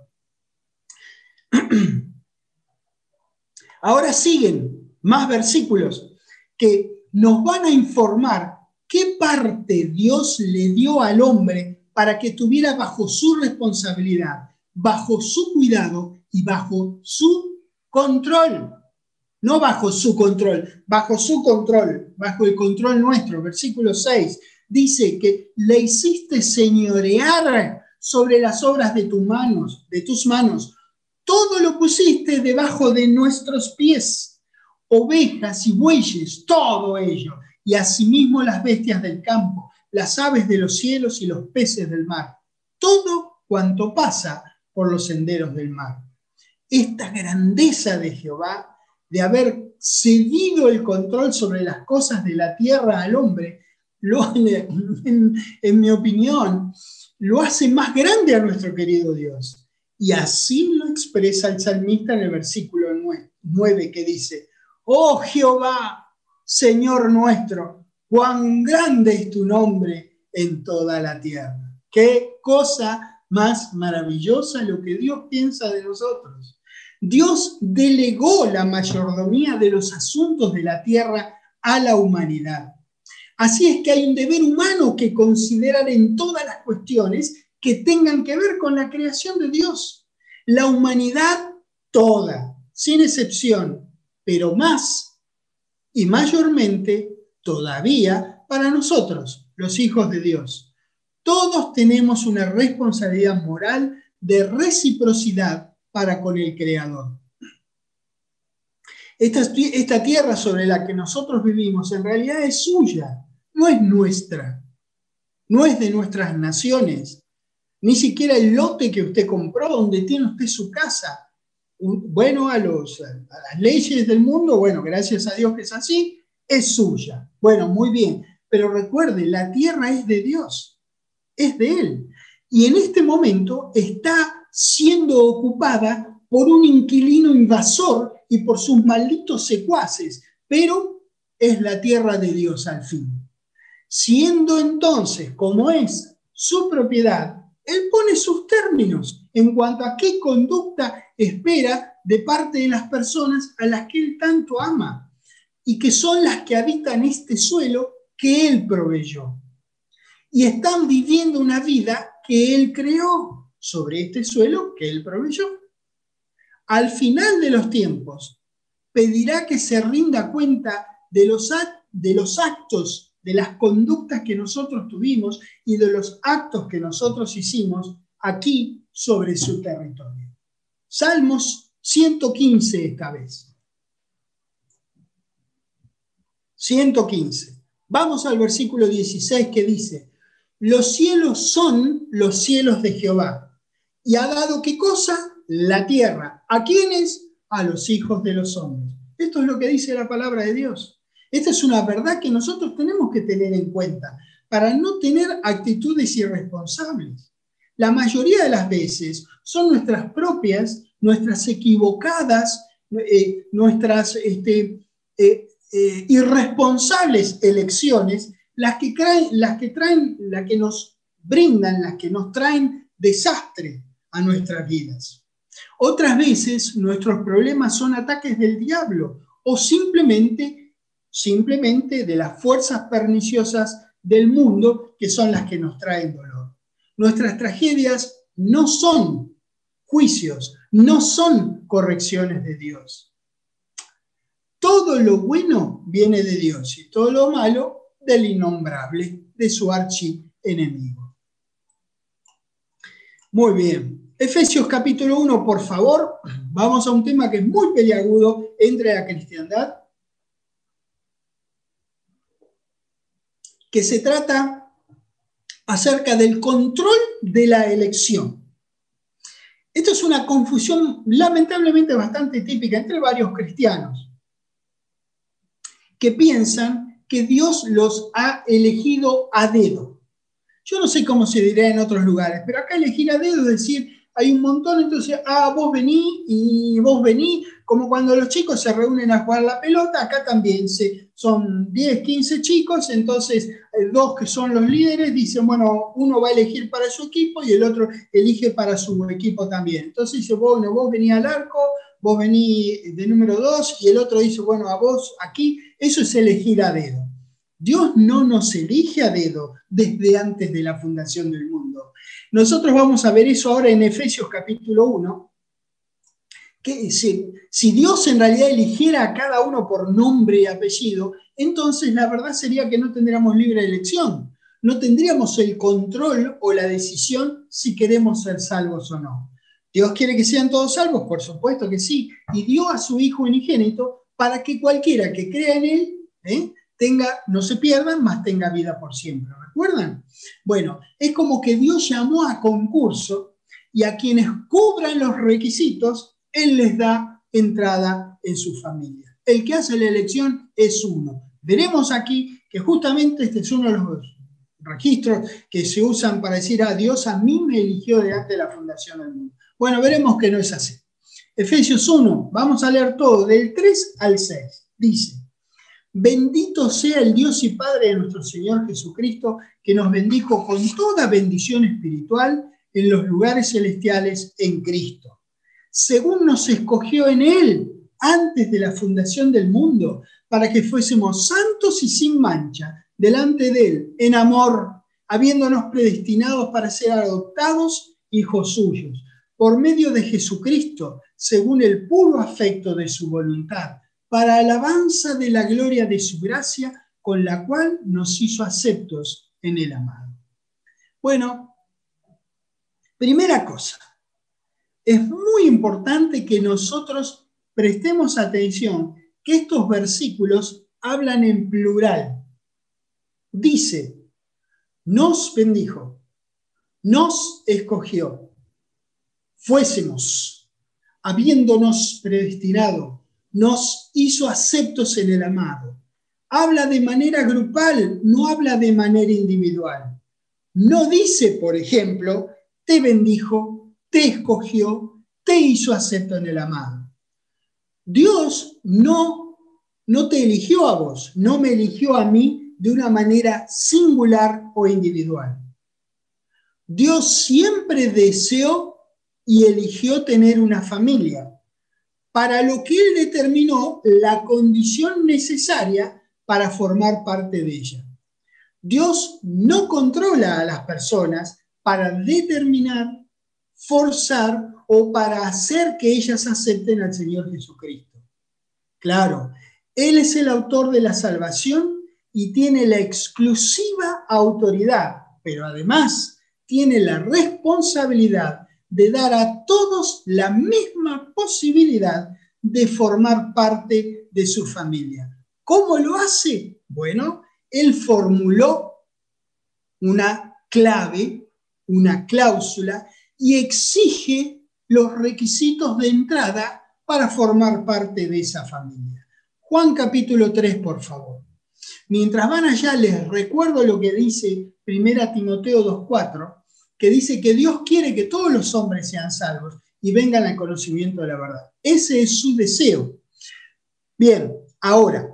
Ahora siguen más versículos que nos van a informar qué parte Dios le dio al hombre para que tuviera bajo su responsabilidad, bajo su cuidado y bajo su control. No bajo su control, bajo su control, bajo el control nuestro. Versículo seis dice que le hiciste señorear sobre las obras de tus manos, de tus manos. Todo lo pusiste debajo de nuestros pies, ovejas y bueyes, todo ello, y asimismo las bestias del campo, las aves de los cielos y los peces del mar, todo cuanto pasa por los senderos del mar. Esta grandeza de Jehová, de haber cedido el control sobre las cosas de la tierra al hombre, lo, en, en mi opinión, lo hace más grande a nuestro querido Dios. Y así lo expresa el salmista en el versículo nueve, que dice, oh Jehová, Señor nuestro, cuán grande es tu nombre en toda la tierra. Qué cosa más maravillosa lo que Dios piensa de nosotros. Dios delegó la mayordomía de los asuntos de la tierra a la humanidad. Así es que hay un deber humano que considerar en todas las cuestiones que tengan que ver con la creación de Dios. La humanidad toda, sin excepción, pero más y mayormente todavía para nosotros, los hijos de Dios. Todos tenemos una responsabilidad moral de reciprocidad para con el Creador. Esta, esta tierra sobre la que nosotros vivimos en realidad es suya, no es nuestra, no es de nuestras naciones, ni siquiera el lote que usted compró donde tiene usted su casa. Bueno, a, los, a las leyes del mundo, bueno, gracias a Dios que es así, es suya. Bueno, muy bien, pero recuerde, la tierra es de Dios, es de Él. Y en este momento está siendo ocupada por un inquilino invasor y por sus malditos secuaces, pero es la tierra de Dios al fin. Siendo entonces, como es su propiedad, Él pone sus términos en cuanto a qué conducta espera de parte de las personas a las que Él tanto ama y que son las que habitan este suelo que Él proveyó. Y están viviendo una vida que Él creó sobre este suelo que Él proveyó. Al final de los tiempos, pedirá que se rinda cuenta de los, de los actos, de las conductas que nosotros tuvimos y de los actos que nosotros hicimos aquí sobre su territorio. Salmos ciento quince esta vez. ciento quince. Vamos al versículo dieciséis que dice: los cielos son los cielos de Jehová, y ha dado ¿qué cosa? La tierra. ¿A quiénes? A los hijos de los hombres. Esto es lo que dice la palabra de Dios. Esta es una verdad que nosotros tenemos que tener en cuenta para no tener actitudes irresponsables. La mayoría de las veces son nuestras propias, nuestras equivocadas, eh, nuestras este, eh, eh, irresponsables elecciones las que, traen, las que traen, las que nos brindan, las que nos traen desastre a nuestras vidas. Otras veces nuestros problemas son ataques del diablo o simplemente, simplemente de las fuerzas perniciosas del mundo que son las que nos traen dolor. Nuestras tragedias no son juicios, no son correcciones de Dios. Todo lo bueno viene de Dios y todo lo malo del innombrable, de su archienemigo. Muy bien. Efesios capítulo uno, por favor. Vamos a un tema que es muy peliagudo entre la cristiandad, que se trata acerca del control de la elección. Esto es una confusión lamentablemente bastante típica entre varios cristianos que piensan que Dios los ha elegido a dedo. Yo no sé cómo se dirá en otros lugares, pero acá elegir a dedo es decir, hay un montón, entonces, ah, vos vení y vos vení, como cuando los chicos se reúnen a jugar la pelota, acá también se, son diez, quince chicos, entonces dos que son los líderes dicen, bueno, uno va a elegir para su equipo y el otro elige para su equipo también. Entonces dice, bueno, vos vení al arco, vos vení de número dos, y el otro dice, bueno, a vos aquí. Eso es elegir a dedo. Dios no nos elige a dedo desde antes de la fundación del mundo. Nosotros vamos a ver eso ahora en Efesios capítulo uno, que si, si Dios en realidad eligiera a cada uno por nombre y apellido, entonces la verdad sería que no tendríamos libre elección. No tendríamos el control o la decisión si queremos ser salvos o no. ¿Dios quiere que sean todos salvos? Por supuesto que sí. Y dio a su Hijo unigénito para que cualquiera que crea en Él, ¿eh? tenga, no se pierdan, mas tenga vida por siempre. ¿Recuerdan? Bueno, es como que Dios llamó a concurso y a quienes cubran los requisitos, Él les da entrada en su familia. El que hace la elección es uno. Veremos aquí que justamente este es uno de los registros que se usan para decir, ah, Dios a mí me eligió delante de la fundación del mundo. Bueno, veremos que no es así. Efesios uno, vamos a leer todo, del tres al seis. Dice: bendito sea el Dios y Padre de nuestro Señor Jesucristo, que nos bendijo con toda bendición espiritual en los lugares celestiales en Cristo, según nos escogió en Él antes de la fundación del mundo, para que fuésemos santos y sin mancha delante de Él, en amor, habiéndonos predestinados para ser adoptados hijos suyos, por medio de Jesucristo, según el puro afecto de su voluntad, para alabanza de la gloria de su gracia, con la cual nos hizo aceptos en el amado. Bueno, primera cosa, es muy importante que nosotros prestemos atención que estos versículos hablan en plural. Dice, nos bendijo, nos escogió, fuésemos, habiéndonos predestinado, nos hizo aceptos en el amado. Habla de manera grupal, no habla de manera individual. No dice, por ejemplo, te bendijo, te escogió, te hizo acepto en el amado. Dios no, no te eligió a vos, no me eligió a mí de una manera singular o individual. Dios siempre deseó y eligió tener una familia, para lo que Él determinó la condición necesaria para formar parte de ella. Dios no controla a las personas para determinar, forzar o para hacer que ellas acepten al Señor Jesucristo. Claro, Él es el autor de la salvación y tiene la exclusiva autoridad, pero además tiene la responsabilidad de dar a todos la misma posibilidad de formar parte de su familia. ¿Cómo lo hace? Bueno, Él formuló una clave, una cláusula, y exige los requisitos de entrada para formar parte de esa familia. Juan capítulo tres, por favor. Mientras van allá, les recuerdo lo que dice primera Timoteo dos cuatro, que dice que Dios quiere que todos los hombres sean salvos y vengan al conocimiento de la verdad. Ese es su deseo. Bien, ahora,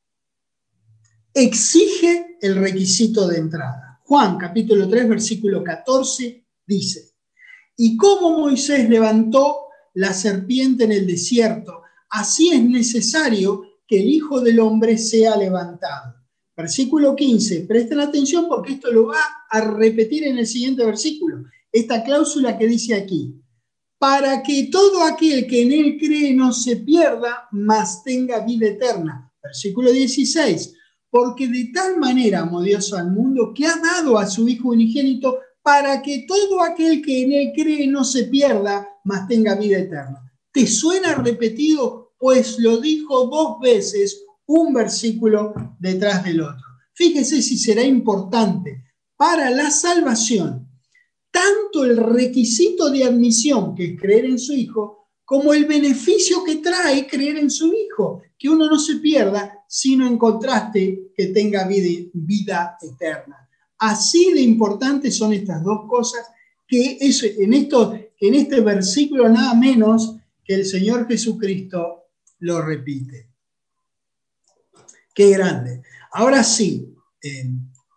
exige el requisito de entrada. Juan capítulo tres, versículo catorce, dice: y como Moisés levantó la serpiente en el desierto, así es necesario que el Hijo del Hombre sea levantado. Versículo quince, presten atención porque esto lo va a repetir en el siguiente versículo. Esta cláusula que dice aquí: para que todo aquel que en él cree no se pierda, mas tenga vida eterna. Versículo dieciséis, porque de tal manera amó Dios al mundo que ha dado a su Hijo unigénito para que todo aquel que en él cree no se pierda, mas tenga vida eterna. ¿Te suena repetido? Pues lo dijo dos veces, un versículo detrás del otro. Fíjese si será importante para la salvación tanto el requisito de admisión, que es creer en su Hijo, como el beneficio que trae creer en su Hijo, que uno no se pierda, sino en contraste que tenga vida, vida eterna. Así de importantes son estas dos cosas, que es en, esto, en este versículo nada menos que el Señor Jesucristo lo repite. Qué grande. Ahora sí, eh,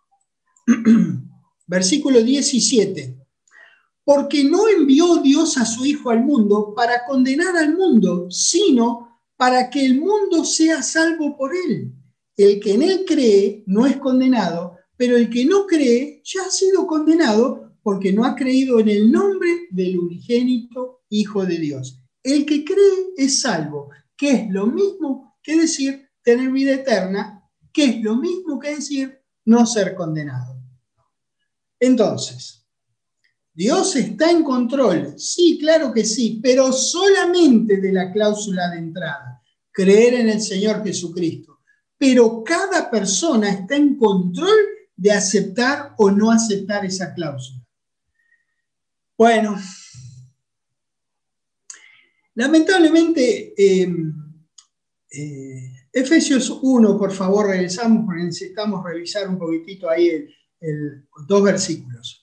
versículo diecisiete. Porque no envió Dios a su Hijo al mundo para condenar al mundo, sino para que el mundo sea salvo por él. El que en él cree no es condenado, pero el que no cree ya ha sido condenado porque no ha creído en el nombre del unigénito Hijo de Dios. El que cree es salvo, que es lo mismo que decir tener vida eterna, que es lo mismo que decir no ser condenado. Entonces, ¿Dios está en control? Sí, claro que sí, pero solamente de la cláusula de entrada, creer en el Señor Jesucristo. Pero cada persona está en control de aceptar o no aceptar esa cláusula. Bueno, lamentablemente, eh, eh, Efesios uno, por favor, regresamos porque necesitamos revisar un poquitito ahí el, el, dos versículos.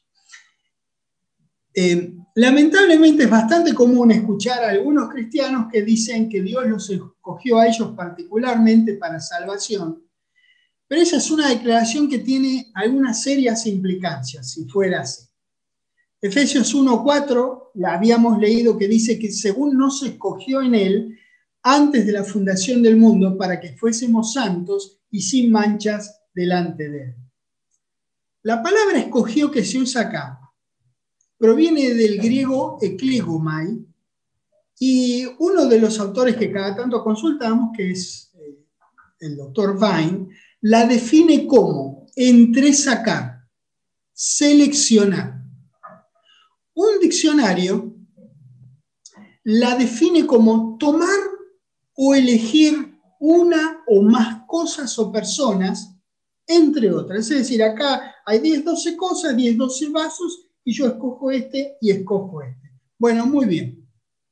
Eh, lamentablemente es bastante común escuchar a algunos cristianos que dicen que Dios los escogió a ellos particularmente para salvación, pero esa es una declaración que tiene algunas serias implicancias, si fuera así. Efesios uno cuatro, la habíamos leído, que dice que según nos escogió en él antes de la fundación del mundo para que fuésemos santos y sin manchas delante de él. La palabra escogió que se usa acá proviene del griego eklegomai, y uno de los autores que cada tanto consultamos, que es eh, el doctor Vine, la define como entresacar, seleccionar. Un diccionario la define como tomar o elegir una o más cosas o personas, entre otras. Es decir, acá hay diez, doce cosas, diez, doce vasos, y yo escojo este y escojo este. Bueno, muy bien.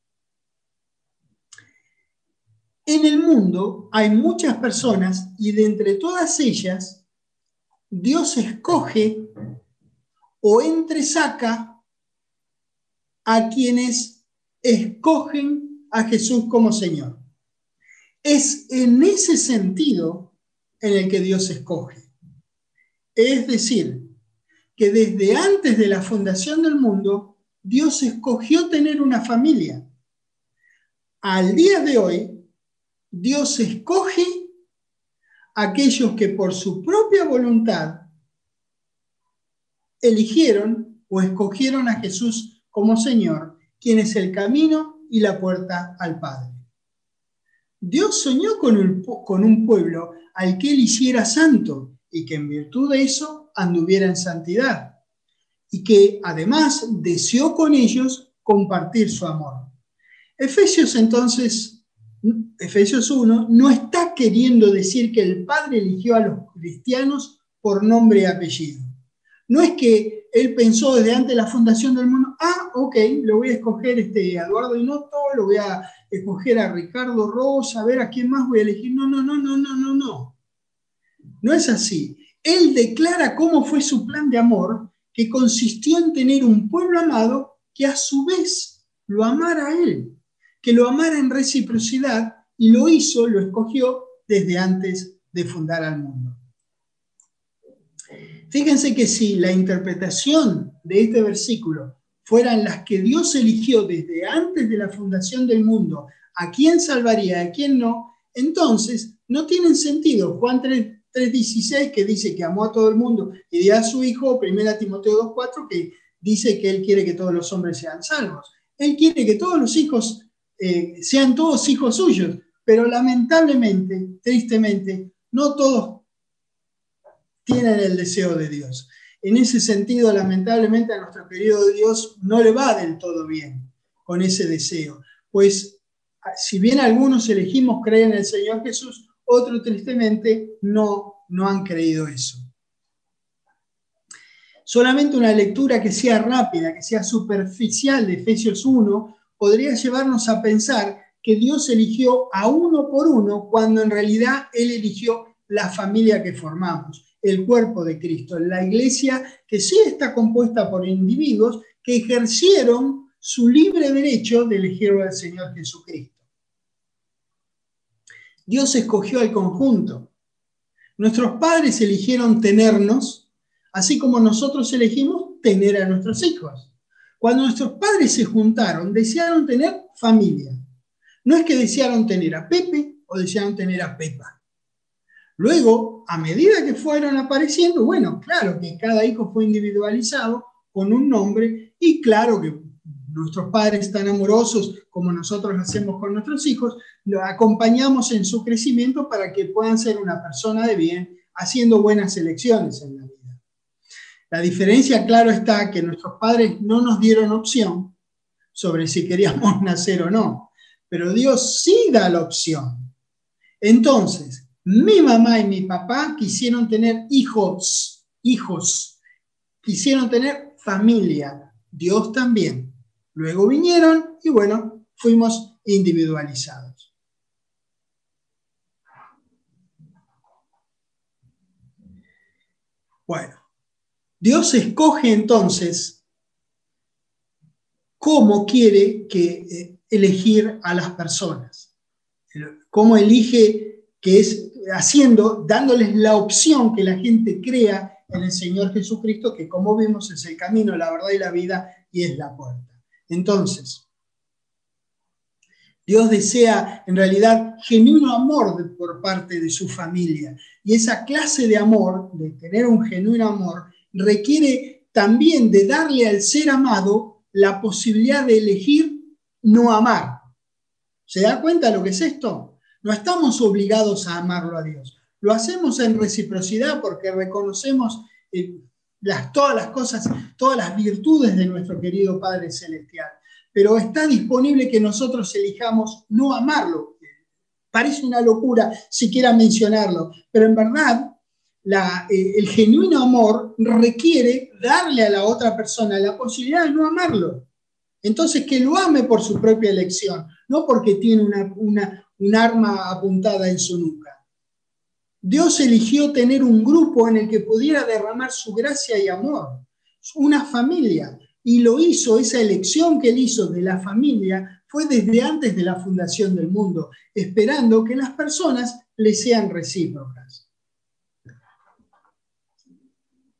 En el mundo hay muchas personas y de entre todas ellas, Dios escoge o entresaca a quienes escogen a Jesús como Señor. Es en ese sentido en el que Dios escoge. Es decir, que desde antes de la fundación del mundo, Dios escogió tener una familia. Al día de hoy, Dios escoge a aquellos que por su propia voluntad eligieron o escogieron a Jesús como Señor, quien es el camino y la puerta al Padre. Dios soñó con un, con un pueblo al que Él hiciera santo y que en virtud de eso anduviera en santidad, y que además deseó con ellos compartir su amor. Efesios entonces, Efesios uno, no está queriendo decir que el Padre eligió a los cristianos por nombre y apellido. No es que Él pensó desde antes de la fundación del mundo, ah, ok, lo voy a escoger este, a Eduardo Inoto, lo voy a escoger a Ricardo Rosa, a ver a quién más voy a elegir. No, no, no, no, no, no, no. No es así. Él declara cómo fue su plan de amor, que consistió en tener un pueblo amado que a su vez lo amara a Él, que lo amara en reciprocidad, y lo hizo, lo escogió desde antes de fundar al mundo. Fíjense que si la interpretación de este versículo fueran las que Dios eligió desde antes de la fundación del mundo, a quién salvaría, a quién no, entonces no tienen sentido Juan tres dieciséis, que dice que amó a todo el mundo y dio a su Hijo, primera Timoteo dos cuatro, que dice que Él quiere que todos los hombres sean salvos. Él quiere que todos los hijos eh, sean todos hijos suyos, pero lamentablemente, tristemente, no todos tienen el deseo de Dios. En ese sentido, lamentablemente, a nuestro querido Dios no le va del todo bien con ese deseo, pues si bien algunos elegimos creer en el Señor Jesús, otros tristemente no, no han creído eso. Solamente una lectura que sea rápida, que sea superficial de Efesios uno, podría llevarnos a pensar que Dios eligió a uno por uno, cuando en realidad Él eligió la familia que formamos, el cuerpo de Cristo, la iglesia que sí está compuesta por individuos que ejercieron su libre derecho de elegir al Señor Jesucristo. Dios escogió al conjunto. Nuestros padres eligieron tenernos, así como nosotros elegimos tener a nuestros hijos. Cuando nuestros padres se juntaron, desearon tener familia. No es que desearon tener a Pepe o desearon tener a Pepa. Luego, a medida que fueron apareciendo, bueno, claro que cada hijo fue individualizado con un nombre, y claro que nuestros padres tan amorosos como nosotros hacemos con nuestros hijos, los acompañamos en su crecimiento para que puedan ser una persona de bien, haciendo buenas elecciones en la vida. La diferencia, claro está, que nuestros padres no nos dieron opción sobre si queríamos nacer o no, pero Dios sí da la opción. Entonces, mi mamá y mi papá quisieron tener hijos, hijos, quisieron tener familia, Dios también. Luego vinieron y bueno, fuimos individualizados. Bueno, Dios escoge entonces cómo quiere que, eh, elegir a las personas. Cómo elige, que es haciendo, dándoles la opción que la gente crea en el Señor Jesucristo, que como vimos es el camino, la verdad y la vida, y es la puerta. Entonces, Dios desea en realidad genuino amor de, por parte de su familia. Y esa clase de amor, de tener un genuino amor, requiere también de darle al ser amado la posibilidad de elegir no amar. ¿Se da cuenta lo que es esto? No estamos obligados a amarlo a Dios. Lo hacemos en reciprocidad porque reconocemos eh, las, todas las cosas, todas las virtudes de nuestro querido Padre Celestial. Pero está disponible que nosotros elijamos no amarlo. Parece una locura siquiera mencionarlo, pero en verdad la, eh, el genuino amor requiere darle a la otra persona la posibilidad de no amarlo. Entonces, que lo ame por su propia elección, no porque tiene una, una, un arma apuntada en su nuca. Dios eligió tener un grupo en el que pudiera derramar su gracia y amor, una familia, y lo hizo, esa elección que él hizo de la familia fue desde antes de la fundación del mundo, esperando que las personas le sean recíprocas.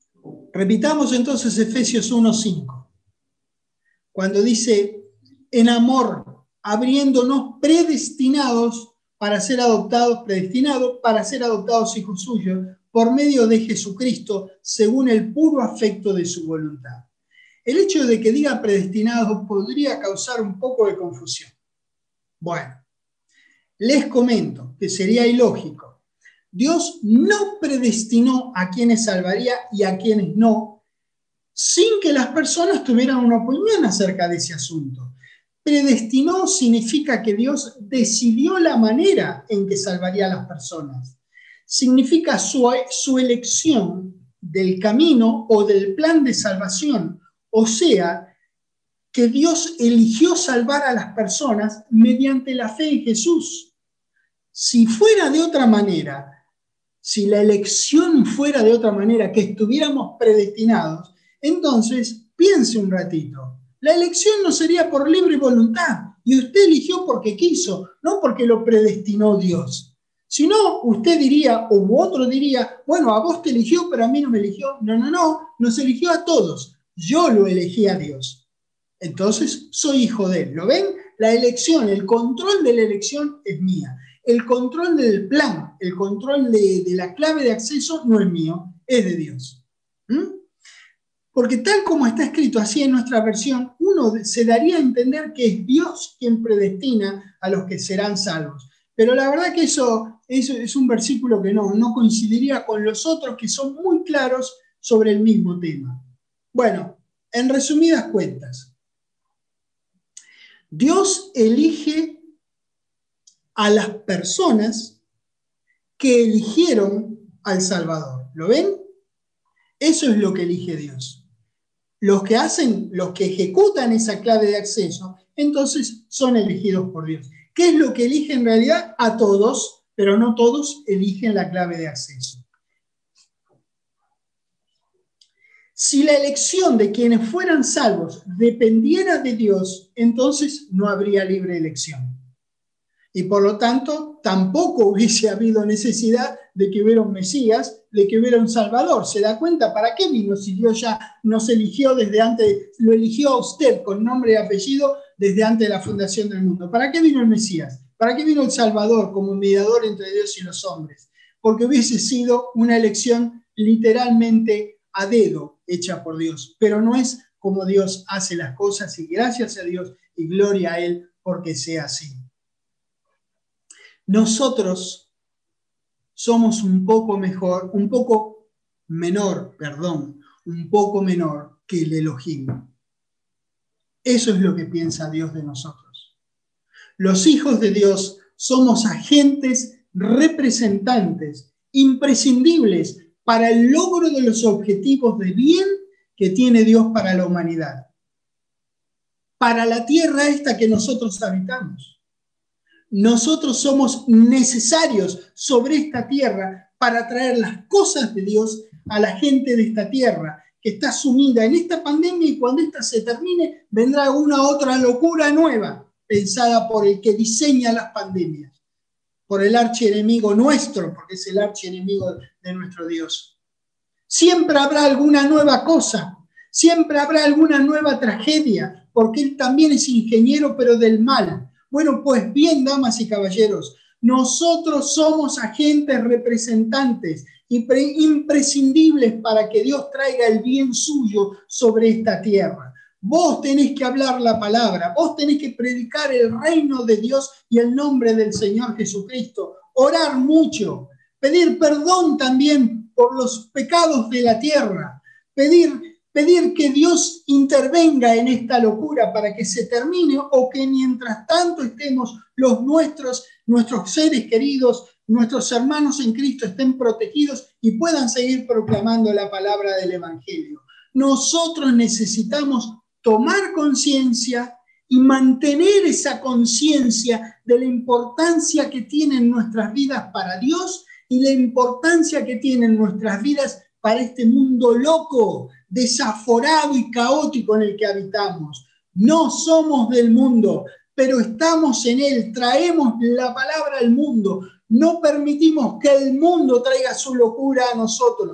Repitamos entonces Efesios uno cinco, cuando dice, en amor, habiéndonos predestinados para ser adoptados, predestinados para ser adoptados hijos suyos, por medio de Jesucristo, según el puro afecto de su voluntad. El hecho de que diga predestinados podría causar un poco de confusión. Bueno, les comento que sería ilógico. Dios no predestinó a quienes salvaría y a quienes no, sin que las personas tuvieran una opinión acerca de ese asunto. Predestinó significa que Dios decidió la manera en que salvaría a las personas. Significa su, su elección del camino o del plan de salvación. O sea, que Dios eligió salvar a las personas mediante la fe en Jesús. Si fuera de otra manera, si la elección fuera de otra manera, que estuviéramos predestinados, entonces piense un ratito. La elección no sería por libre voluntad, y usted eligió porque quiso, no porque lo predestinó Dios. Si no, usted diría, o otro diría, bueno, a vos te eligió, pero a mí no me eligió. No, no, no, nos eligió a todos. Yo lo elegí a Dios. Entonces, soy hijo de él. ¿Lo ven? La elección, el control de la elección es mía. El control del plan, el control de, de la clave de acceso no es mío, es de Dios. ¿Mm? Porque tal como está escrito así en nuestra versión, uno se daría a entender que es Dios quien predestina a los que serán salvos. Pero la verdad que eso, eso es un versículo que no, no coincidiría con los otros que son muy claros sobre el mismo tema. Bueno, en resumidas cuentas, Dios elige a las personas que eligieron al Salvador. ¿Lo ven? Eso es lo que elige Dios. Los que hacen, los que ejecutan esa clave de acceso, entonces son elegidos por Dios. ¿Qué es lo que elige en realidad? A todos, pero no todos eligen la clave de acceso. Si la elección de quienes fueran salvos dependiera de Dios, entonces no habría libre elección. Y por lo tanto, tampoco hubiese habido necesidad de que hubiera un Mesías, de que hubiera un Salvador. ¿Se da cuenta? ¿Para qué vino si Dios ya nos eligió desde antes, lo eligió a usted con nombre y apellido desde antes de la fundación del mundo? ¿Para qué vino el Mesías? ¿Para qué vino el Salvador como mediador entre Dios y los hombres? Porque hubiese sido una elección literalmente a dedo hecha por Dios. Pero no es como Dios hace las cosas, y gracias a Dios y gloria a Él porque sea así. Nosotros somos un poco mejor, un poco menor, perdón, un poco menor que el Elohim. Eso es lo que piensa Dios de nosotros. Los hijos de Dios somos agentes representantes, imprescindibles para el logro de los objetivos de bien que tiene Dios para la humanidad. Para la tierra esta que nosotros habitamos. Nosotros somos necesarios sobre esta tierra para traer las cosas de Dios a la gente de esta tierra que está sumida en esta pandemia, y cuando esta se termine vendrá una otra locura nueva pensada por el que diseña las pandemias, por el archienemigo nuestro, porque es el archienemigo de nuestro Dios. Siempre habrá alguna nueva cosa, siempre habrá alguna nueva tragedia, porque Él también es ingeniero, pero del mal. Bueno, pues bien, damas y caballeros, nosotros somos agentes representantes imprescindibles para que Dios traiga el bien suyo sobre esta tierra. Vos tenés que hablar la palabra, vos tenés que predicar el reino de Dios y el nombre del Señor Jesucristo, orar mucho, pedir perdón también por los pecados de la tierra, pedir Pedir que Dios intervenga en esta locura para que se termine, o que mientras tanto estemos los nuestros, nuestros seres queridos, nuestros hermanos en Cristo estén protegidos y puedan seguir proclamando la palabra del Evangelio. Nosotros necesitamos tomar conciencia y mantener esa conciencia de la importancia que tienen nuestras vidas para Dios y la importancia que tienen nuestras vidas para este mundo loco, desaforado y caótico en el que habitamos. No somos del mundo, pero estamos en él, traemos la palabra al mundo, no permitimos que el mundo traiga su locura a nosotros.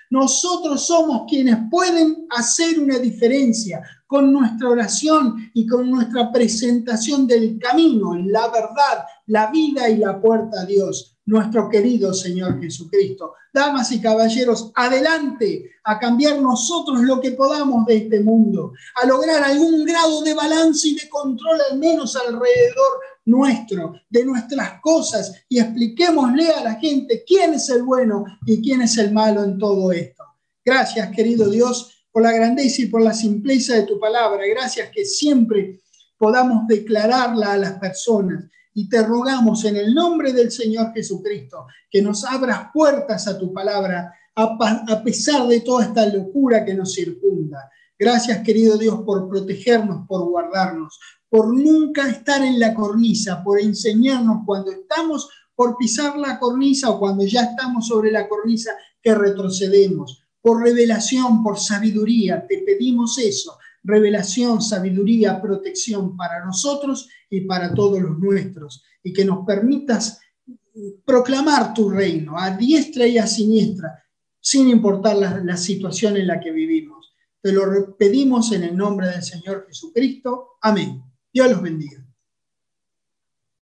Nosotros somos quienes pueden hacer una diferencia con nuestra oración y con nuestra presentación del camino, la verdad, la vida y la puerta a Dios, nuestro querido Señor Jesucristo. Damas y caballeros, adelante a cambiar nosotros lo que podamos de este mundo, a lograr algún grado de balance y de control al menos alrededor nuestro, de nuestras cosas, y expliquémosle a la gente quién es el bueno y quién es el malo en todo esto. Gracias, querido Dios, por la grandeza y por la simpleza de tu palabra. Gracias que siempre podamos declararla a las personas. Y te rogamos en el nombre del Señor Jesucristo que nos abras puertas a tu palabra a, a pesar de toda esta locura que nos circunda. Gracias, querido Dios, por protegernos, por guardarnos, por nunca estar en la cornisa, por enseñarnos cuando estamos por pisar la cornisa o cuando ya estamos sobre la cornisa que retrocedemos. Por revelación, por sabiduría, te pedimos eso. Revelación, sabiduría, protección para nosotros y para todos los nuestros. Y que nos permitas proclamar tu reino a diestra y a siniestra, sin importar la, la situación en la que vivimos. Te lo pedimos en el nombre del Señor Jesucristo. Amén. Dios los bendiga.